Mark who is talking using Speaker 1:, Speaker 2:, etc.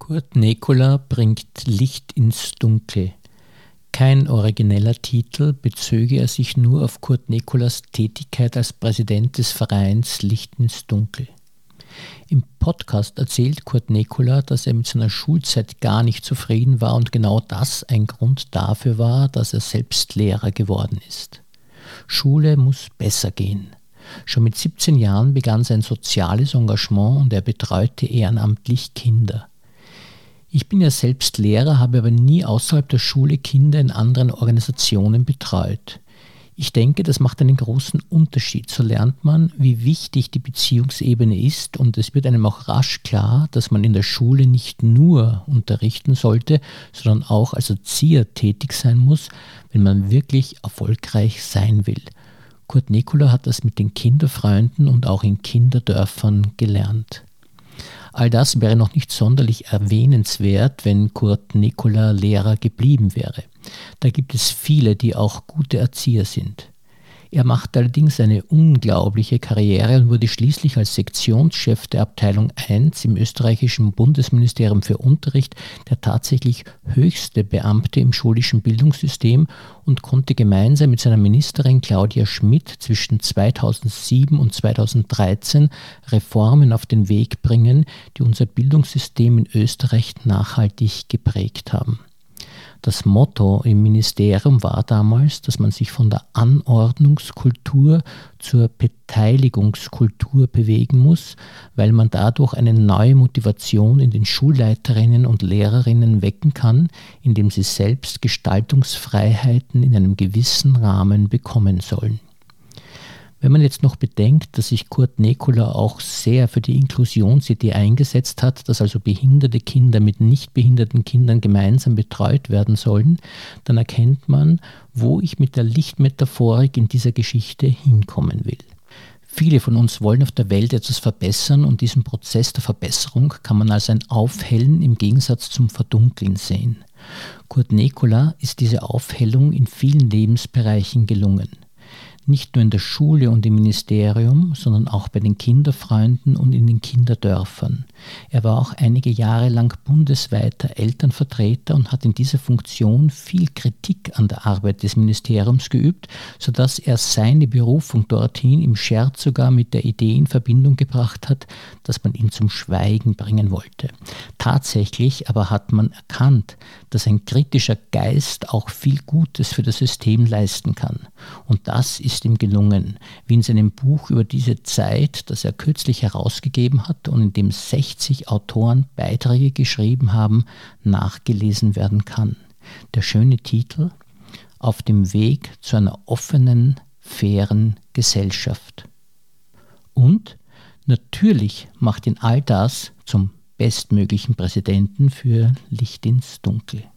Speaker 1: Kurt Nekulla bringt Licht ins Dunkel. Kein origineller Titel, bezöge er sich nur auf Kurt Nekullas Tätigkeit als Präsident des Vereins Licht ins Dunkel. Im Podcast erzählt Kurt Nekulla, dass er mit seiner Schulzeit gar nicht zufrieden war und genau das ein Grund dafür war, dass er selbst Lehrer geworden ist. Schule muss besser gehen. Schon mit 17 Jahren begann sein soziales Engagement und er betreute ehrenamtlich Kinder. Ich bin ja selbst Lehrer, habe aber nie außerhalb der Schule Kinder in anderen Organisationen betreut. Ich denke, das macht einen großen Unterschied. So lernt man, wie wichtig die Beziehungsebene ist und es wird einem auch rasch klar, dass man in der Schule nicht nur unterrichten sollte, sondern auch als Erzieher tätig sein muss, wenn man wirklich erfolgreich sein will. Kurt Nekulla hat das mit den Kinderfreunden und auch in Kinderdörfern gelernt. All das wäre noch nicht sonderlich erwähnenswert, wenn Kurt Nekulla Lehrer geblieben wäre. Da gibt es viele, die auch gute Erzieher sind. Er machte allerdings eine unglaubliche Karriere und wurde schließlich als Sektionschef der Abteilung 1 im österreichischen Bundesministerium für Unterricht der tatsächlich höchste Beamte im schulischen Bildungssystem und konnte gemeinsam mit seiner Ministerin Claudia Schmidt zwischen 2007 und 2013 Reformen auf den Weg bringen, die unser Bildungssystem in Österreich nachhaltig geprägt haben. Das Motto im Ministerium war damals, dass man sich von der Anordnungskultur zur Beteiligungskultur bewegen muss, weil man dadurch eine neue Motivation in den Schulleiterinnen und Lehrerinnen wecken kann, indem sie selbst Gestaltungsfreiheiten in einem gewissen Rahmen bekommen sollen. Wenn man jetzt noch bedenkt, dass sich Kurt Nekulla auch sehr für die Inklusionsidee eingesetzt hat, dass also behinderte Kinder mit nicht behinderten Kindern gemeinsam betreut werden sollen, dann erkennt man, wo ich mit der Lichtmetaphorik in dieser Geschichte hinkommen will. Viele von uns wollen auf der Welt etwas verbessern und diesen Prozess der Verbesserung kann man als ein Aufhellen im Gegensatz zum Verdunkeln sehen. Kurt Nekulla ist diese Aufhellung in vielen Lebensbereichen gelungen. Nicht nur in der Schule und im Ministerium, sondern auch bei den Kinderfreunden und in den Kinderdörfern. Er war auch einige Jahre lang bundesweiter Elternvertreter und hat in dieser Funktion viel Kritik an der Arbeit des Ministeriums geübt, sodass er seine Berufung dorthin im Scherz sogar mit der Idee in Verbindung gebracht hat, dass man ihn zum Schweigen bringen wollte. Tatsächlich aber hat man erkannt, dass ein kritischer Geist auch viel Gutes für das System leisten kann. Und das ist ihm gelungen, wie in seinem Buch über diese Zeit, das er kürzlich herausgegeben hat und in dem 60 Autoren Beiträge geschrieben haben, nachgelesen werden kann. Der schöne Titel: Auf dem Weg zu einer offenen, fairen Gesellschaft. Und natürlich macht ihn all das zum bestmöglichen Präsidenten für Licht ins Dunkel.